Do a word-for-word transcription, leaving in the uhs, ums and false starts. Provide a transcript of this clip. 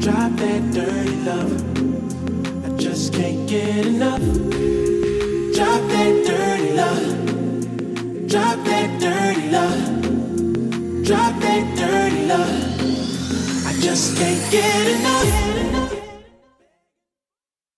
Drop that dirty love. I just can't get enough. Drop that dirty love. Drop that dirty love. Drop that dirty love. I just can't get enough.